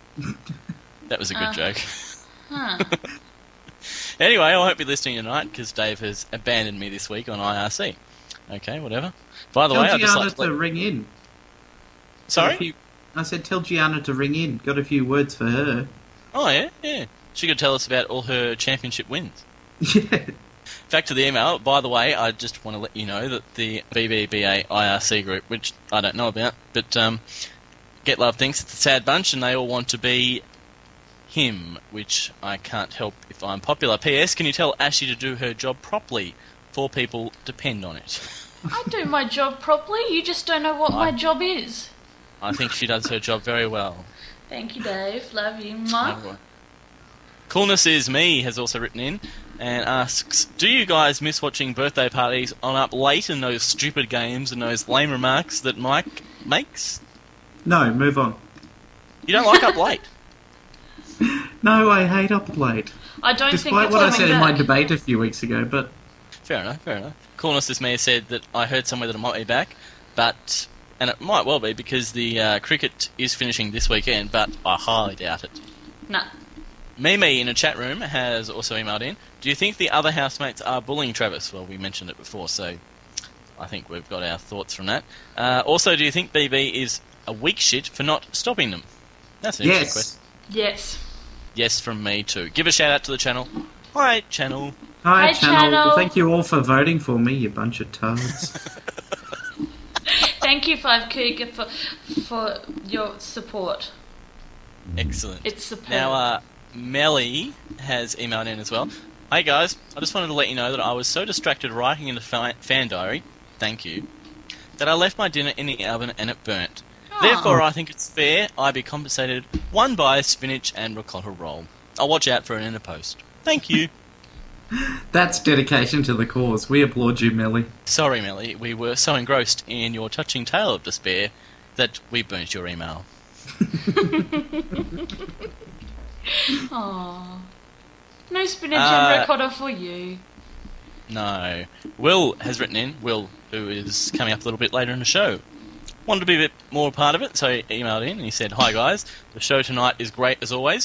That was a good joke. Huh. Anyway, I won't be listening tonight because Dave has abandoned me this week on IRC. Okay, whatever. By the way, I'd just like to ring in. Sorry? I said tell Gianna to ring in. Got a few words for her. Oh, yeah. She could tell us about all her championship wins. Yeah. Back to the email. By the way, I just want to let you know that the BBBA IRC group, which I don't know about, but Get Love thinks it's a sad bunch and they all want to be him, which I can't help if I'm popular. P.S. Can you tell Ashley to do her job properly? 4 people depend on it. I do my job properly, you just don't know what my job is. I think she does her job very well. Thank you, Dave. Love you. Mwah. Coolness is Me has also written in and asks, do you guys miss watching birthday parties on Up Late and those stupid games and those lame remarks that Mike makes? No, move on. You don't like Up Late? No, I hate Up Late. I don't think it's Despite what I said back. in my debate a few weeks ago, but... Fair enough. Coolness is Me has said that I heard somewhere that it might be back, but... And it might well be because the cricket is finishing this weekend, but I highly doubt it. Nah. Mimi in a chat room has also emailed in. Do you think the other housemates are bullying Travis? Well, we mentioned it before, so I think we've got our thoughts from that. Also, do you think BB is a weak shit for not stopping them? That's an interesting question. Yes. Yes, from me too. Give a shout out to the channel. Hi, channel. Hi, channel. Thank you all for voting for me, you bunch of tards. Thank you, 5 Cougar, for your support. Excellent. It's support. Now, Melly has emailed in as well. Hey guys, I just wanted to let you know that I was so distracted writing in the fan diary, thank you, that I left my dinner in the oven and it burnt. Oh. Therefore, I think it's fair I be compensated one by a spinach and ricotta roll. I'll watch out for it in a post. Thank you. That's dedication to the cause. We applaud you, Melly. Sorry, Melly, we were so engrossed in your touching tale of despair that we burnt your email. Aww. No spinach and ricotta for you. No. Will has written in, Will, who is coming up a little bit later in the show. Wanted to be a bit more part of it, so he emailed in and he said, Hi guys, the show tonight is great as always.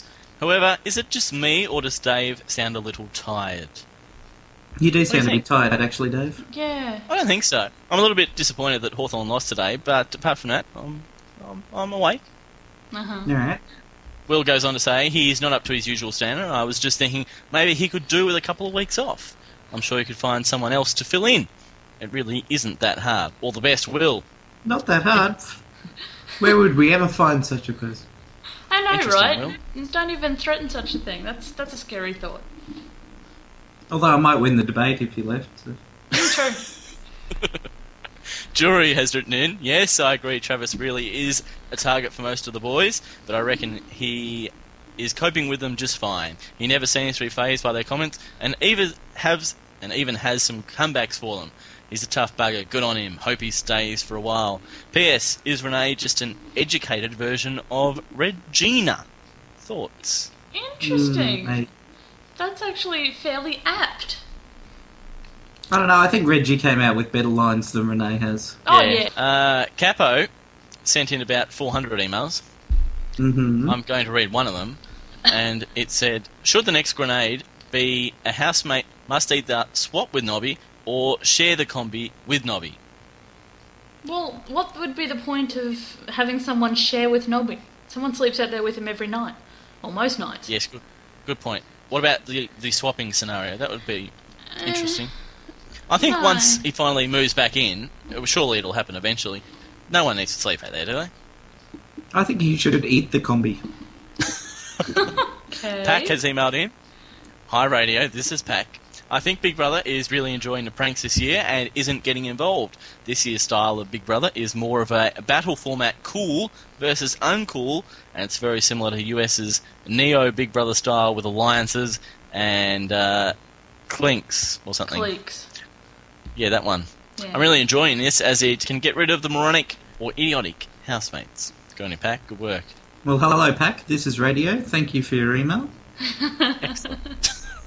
However, is it just me, or does Dave sound a little tired? You do do you sound a think? bit tired, actually, Dave. Yeah. I don't think so. I'm a little bit disappointed that Hawthorn lost today, but apart from that, I'm awake. Uh-huh. All right. Will goes on to say he's not up to his usual standard. I was just thinking maybe he could do with a couple of weeks off. I'm sure he could find someone else to fill in. It really isn't that hard. All the best, Will. Not that hard. Where would we ever find such a person? I know, Interesting, right? Don't even threaten such a thing. That's a scary thought. Although I might win the debate if you left. So. True. Jury has written in, yes, I agree Travis really is a target for most of the boys, but I reckon he is coping with them just fine. He never seems to be fazed by their comments, and even has some comebacks for them. He's a tough bugger, good on him, hope he stays for a while. P.S. Is Renee just an educated version of Regina? Thoughts? Interesting. Mate. That's actually fairly apt. I don't know, I think Reggie came out with better lines than Renee has. Oh, yeah. Capo sent in about 400 emails. Mm-hmm. I'm going to read one of them, and it said, should the next grenade be a housemate must either swap with Nobby or share the combi with Nobby? Well, what would be the point of having someone share with Nobby? Someone sleeps out there with him every night. Or most nights. Yes, good point. What about the swapping scenario? That would be interesting. I think no. once he finally moves back in, surely it'll happen eventually. No one needs to sleep out there, do they? I think you should eat the combi. Okay. Pack has emailed in. Hi Radio, this is Pack. I think Big Brother is really enjoying the pranks this year and isn't getting involved. This year's style of Big Brother is more of a battle format, cool versus uncool, and it's very similar to US's Neo Big Brother style with alliances and clinks or something. Cliques. Yeah, that one. Yeah. I'm really enjoying this as it can get rid of the moronic or idiotic housemates. Go on, your Pack. Good work. Well, hello, Pack. This is Radio. Thank you for your email. Excellent.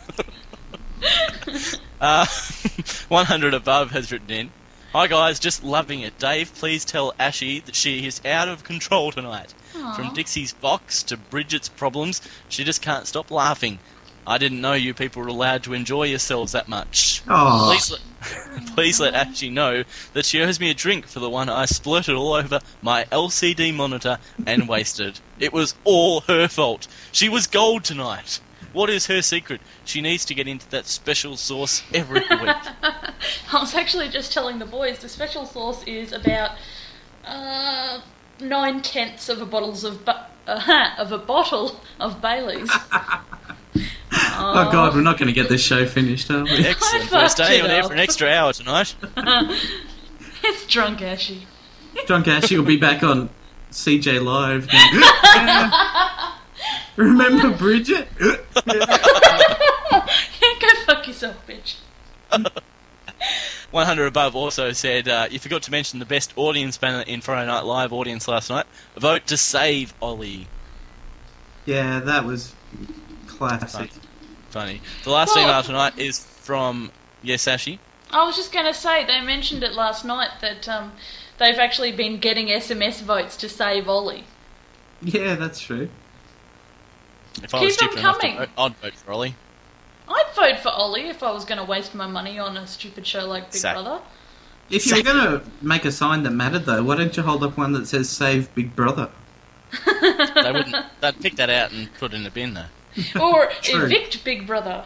100 Above has written in. Hi guys, just loving it. Dave, please tell Ashy that she is out of control tonight. Aww. From Dixie's box to Bridget's problems, she just can't stop laughing. I didn't know you people were allowed to enjoy yourselves that much. Aw. Please let Ashley know that she owes me a drink for the one I splurted all over my LCD monitor and wasted. It was all her fault. She was gold tonight. What is her secret? She needs to get into that special sauce every week. I was actually just telling the boys the special sauce is about 9/10 of a bottle of Baileys. Oh God, we're not going to get this show finished, are we? Excellent. First day on air for an extra hour tonight. It's drunk Ashy. Drunk Ashy will be back on CJ Live. Going, remember Bridget? Go fuck yourself, bitch. 100 Above also said, you forgot to mention the best audience banner in Friday Night Live audience last night. Vote to save Ollie. Yeah, that was classic. Funny. The last email tonight is from... Yes, Ashy? I was just going to say, they mentioned it last night that they've actually been getting SMS votes to save Ollie. Yeah, that's true. If I was Keep stupid them enough to coming. vote, I'd vote for Ollie. I'd vote for Ollie if I was going to waste my money on a stupid show like Big Exactly. Brother. If you were going to make a sign that mattered, though, why don't you hold up one that says "Save Big Brother"? They wouldn't. They'd pick that out and put it in the bin, though. Or True. evict Big Brother.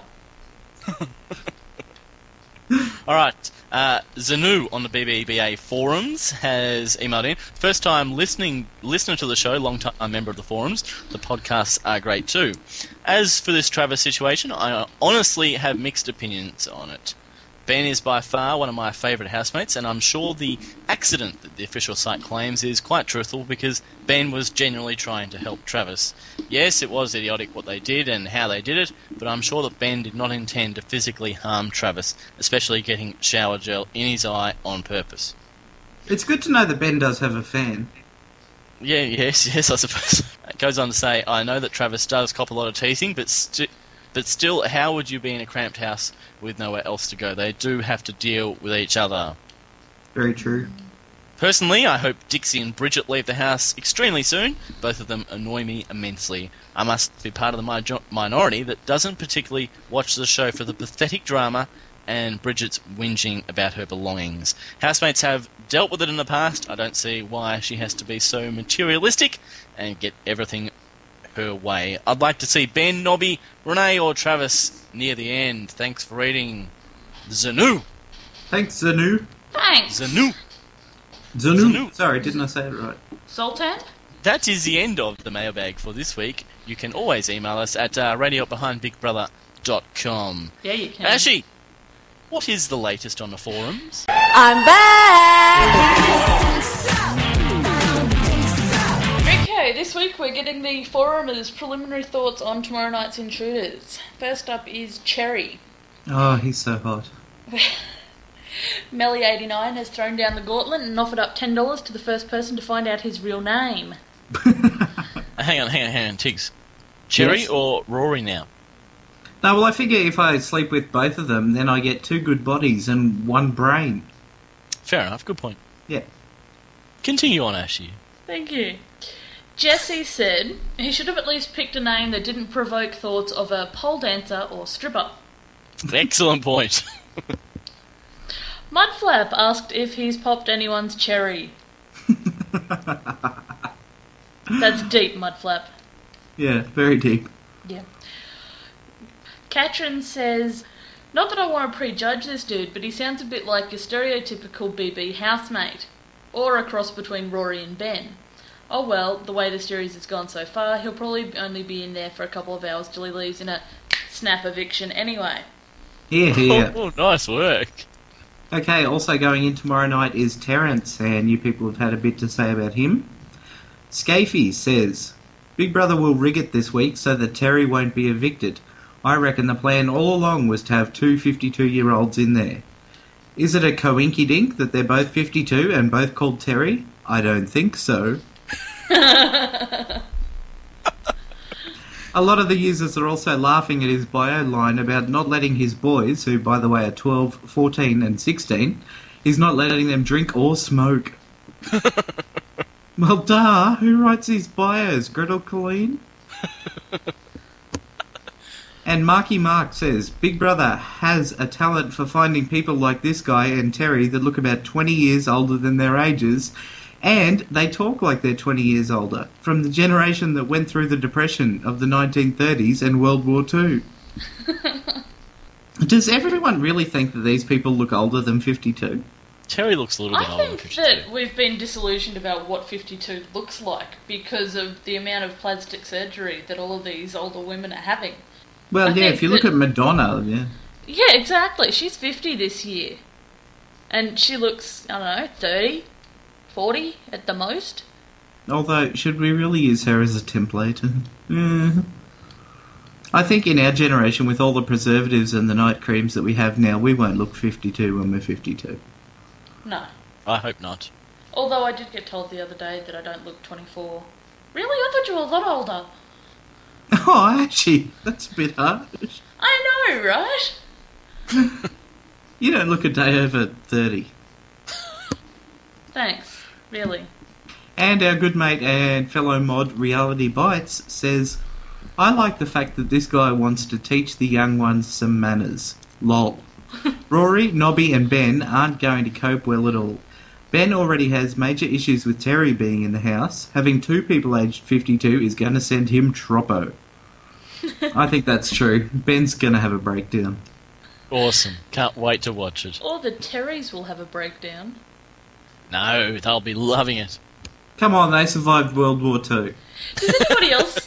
Alright, Zanu on the BBBA forums has emailed in. First time listener to the show, long time member of the forums. The podcasts are great too. As for this Travis situation, I honestly have mixed opinions on it. Ben is by far one of my favourite housemates, and I'm sure the accident that the official site claims is quite truthful because Ben was genuinely trying to help Travis. Yes, it was idiotic what they did and how they did it, but I'm sure that Ben did not intend to physically harm Travis, especially getting shower gel in his eye on purpose. It's good to know that Ben does have a fan. Yeah, yes, I suppose. It goes on to say, I know that Travis does cop a lot of teasing, but still, how would you be in a cramped house with nowhere else to go? They do have to deal with each other. Very true. Personally, I hope Dixie and Bridget leave the house extremely soon. Both of them annoy me immensely. I must be part of the minority that doesn't particularly watch the show for the pathetic drama and Bridget's whinging about her belongings. Housemates have dealt with it in the past. I don't see why she has to be so materialistic and get everything her way. I'd like to see Ben, Nobby, Renee or Travis near the end. Thanks for reading. Zanu. Thanks, Zanu. Thanks. Zanu. Zanu. Sorry, didn't I say it right? Sultan? That is the end of the mailbag for this week. You can always email us at radio@behindbigbrother.com. Yeah, you can. Ashy, what is the latest on the forums? I'm back! Okay, this week we're getting the forumers' preliminary thoughts on tomorrow night's Intruders. First up is Cherry. Oh, he's so hot. Melly89 has thrown down the gauntlet and offered up $10 to the first person to find out his real name. Hang on, Tiggs. Cherry Yes? or Rory now? No, well, I figure if I sleep with both of them, then I get 2 good bodies and 1 brain. Fair enough, good point. Yeah. Continue on, Ashy. Thank you. Jesse said he should have at least picked a name that didn't provoke thoughts of a pole dancer or stripper. Excellent point. Mudflap asked if he's popped anyone's cherry. That's deep, Mudflap. Yeah, very deep. Yeah. Katrin says, not that I want to prejudge this dude, but he sounds a bit like your stereotypical BB housemate. Or a cross between Rory and Ben. Oh well, the way the series has gone so far, he'll probably only be in there for a couple of hours till he leaves in a snap eviction anyway. Here. Oh, nice work. Okay, also going in tomorrow night is Terence, and you people have had a bit to say about him. Scafey says, Big Brother will rig it this week so that Terry won't be evicted. I reckon the plan all along was to have 2 52-year-olds in there. Is it a coinky-dink that they're both 52 and both called Terry? I don't think so. A lot of the users are also laughing at his bio line about not letting his boys, who by the way are 12, 14 and 16, he's not letting them drink or smoke. Well, duh, who writes these bios? Gretel Colleen? And Marky Mark says, Big Brother has a talent for finding people like this guy and Terry that look about 20 years older than their ages, and they talk like they're 20 years older, from the generation that went through the Depression of the 1930s and World War II. Does everyone really think that these people look older than 52? Terry looks a little bit older I than think 52. that we've been disillusioned about what 52 looks like because of the amount of plastic surgery that all of these older women are having. Well, I yeah, think if you look at Madonna, yeah. Yeah, exactly. She's 50 this year. And she looks, I don't know, 30, 40 at the most. Although, should we really use her as a template? I think in our generation, with all the preservatives and the night creams that we have now, we won't look 52 when we're 52. No. I hope not. Although I did get told the other day that I don't look 24. Really? I thought you were a lot older. Oh, actually, that's a bit harsh. I know, right? You don't look a day over 30. Thanks. Really. And our good mate and fellow mod Reality Bites says, I like the fact that this guy wants to teach the young ones some manners. Lol. Rory, Nobby and Ben aren't going to cope well at all. Ben already has major issues with Terry being in the house. Having 2 people aged 52 is going to send him troppo. I think that's true. Ben's going to have a breakdown. Awesome. Can't wait to watch it. Or the Terrys will have a breakdown. No, they'll be loving it. Come on, they survived World War II. Does anybody else...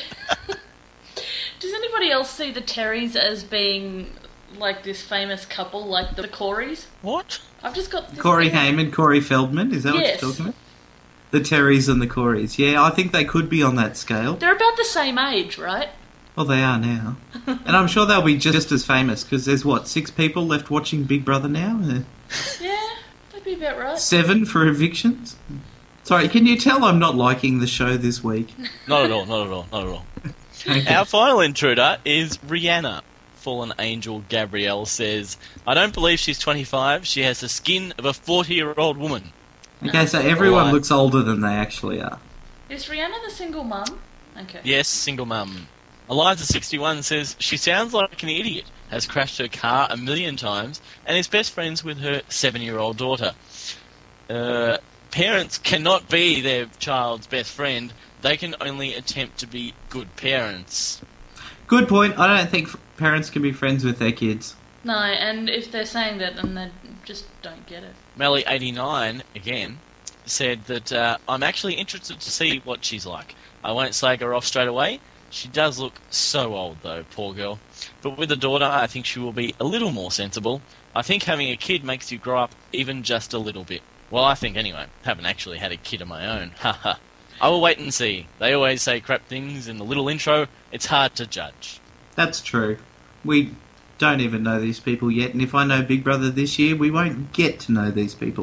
Does anybody else see the Terrys as being like this famous couple, like the Coreys? What? I've just got this Corey thing- Heyman, Corey Feldman, is that Yes. what you're talking about? The Terrys and the Coreys. Yeah, I think they could be on that scale. They're about the same age, right? Well, they are now. And I'm sure they'll be just as famous, because there's, 6 people left watching Big Brother now? Yeah, that'd be about right. 7 for evictions? Sorry, can you tell I'm not liking the show this week? Not at all. Our final intruder is Rihanna. Fallen Angel Gabrielle says, I don't believe she's 25. She has the skin of a 40-year-old woman. Okay, so everyone Alright. looks older than they actually are. Is Rihanna the single mum? Okay. Yes, single mum. Eliza61 says she sounds like an idiot, has crashed her car 1 million times, and is best friends with her 7-year-old daughter. Parents cannot be their child's best friend. They can only attempt to be good parents. Good point. I don't think parents can be friends with their kids. No, and if they're saying that, then they just don't get it. Melly89, again, said that I'm actually interested to see what she's like. I won't slag her off straight away. She does look so old, though, poor girl. But with a daughter, I think she will be a little more sensible. I think having a kid makes you grow up even just a little bit. Well, I think anyway. Haven't actually had a kid of my own. Haha. I will wait and see. They always say crap things in the little intro. It's hard to judge. That's true. We don't even know these people yet, and if I know Big Brother this year, we won't get to know these people.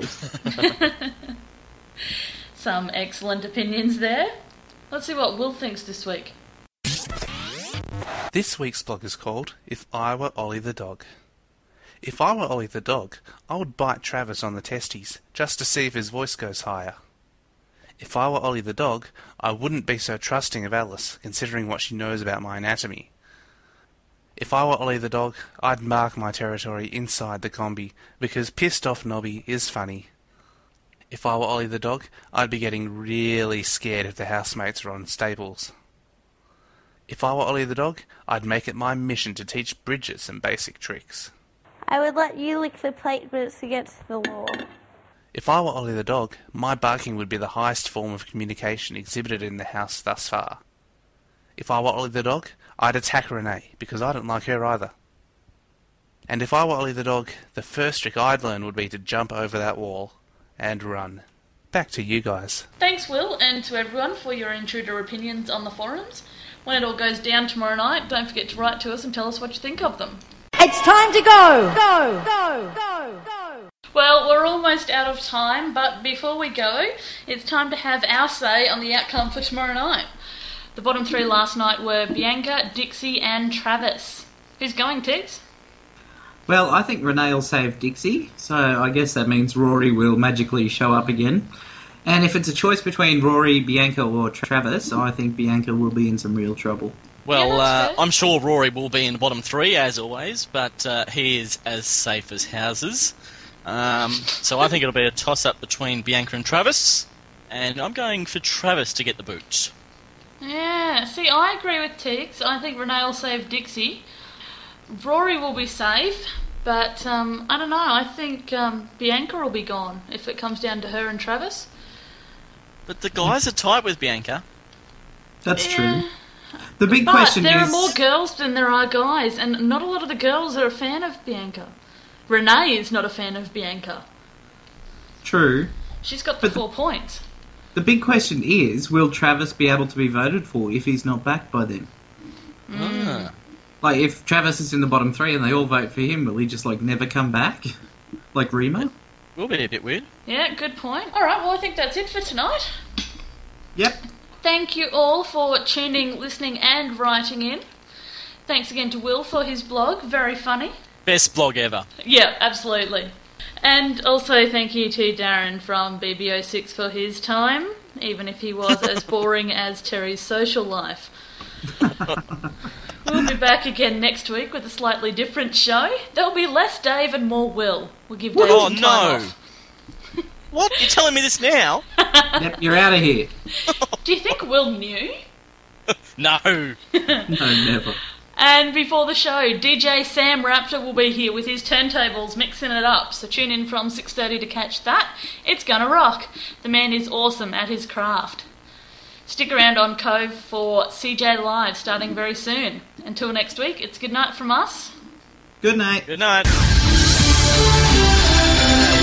Some excellent opinions there. Let's see what Will thinks this week. This week's blog is called If I Were Ollie the Dog. If I were Ollie the dog, I would bite Travis on the testes, just to see if his voice goes higher. If I were Ollie the dog, I wouldn't be so trusting of Alice, considering what she knows about my anatomy. If I were Ollie the dog, I'd mark my territory inside the combi, because pissed off Nobby is funny. If I were Ollie the dog, I'd be getting really scared if the housemates are on staples. If I were Ollie the dog, I'd make it my mission to teach Bridget some basic tricks. I would let you lick the plate, but it's against the law. If I were Ollie the dog, my barking would be the highest form of communication exhibited in the house thus far. If I were Ollie the dog, I'd attack Renee, because I don't like her either. And if I were Ollie the dog, the first trick I'd learn would be to jump over that wall and run. Back to you guys. Thanks, Will, and to everyone for your intruder opinions on the forums. When it all goes down tomorrow night, don't forget to write to us and tell us what you think of them. It's time to go! Go! Go! Go! Go! Well, we're almost out of time, but before we go, it's time to have our say on the outcome for tomorrow night. The bottom three last night were Bianca, Dixie and Travis. Who's going, Tiggs? Well, I think Renee will save Dixie, so I guess that means Rory will magically show up again. And if it's a choice between Rory, Bianca or Travis, I think Bianca will be in some real trouble. Well, I'm sure Rory will be in the bottom three, as always, but he is as safe as houses. So I think it'll be a toss-up between Bianca and Travis, and I'm going for Travis to get the boot. Yeah, see, I agree with Tiggs. I think Renee will save Dixie. Rory will be safe, but I don't know. I think Bianca will be gone if it comes down to her and Travis. But the guys are tight with Bianca. That's true. The big question is... there are more girls than there are guys, and not a lot of the girls are a fan of Bianca. Renee is not a fan of Bianca. True. She's got the 4 points. The big question is, will Travis be able to be voted for if he's not back by then? Like, if Travis is in the bottom three and they all vote for him, will he just, never come back? Like Remo? Will be a bit weird. Yeah, good point. Alright, well, I think that's it for tonight. Yep. Thank you all for tuning, listening and writing in. Thanks again to Will for his blog. Very funny. Best blog ever. Yeah, absolutely. And also thank you to Darren from BB06 for his time, even if he was as boring as Terry's social life. We'll be back again next week with a slightly different show. There'll be less Dave and more Will. We'll give Dave some time off. What? You're telling me this now? Yep, you're out of here. Do you think Will knew? No. No, never. And before the show, DJ Sam Raptor will be here with his turntables mixing it up, so tune in from 6:30 to catch that. It's gonna rock. The man is awesome at his craft. Stick around on Cove for CJ Live starting very soon. Until next week, it's good night from us. Good night. Good night.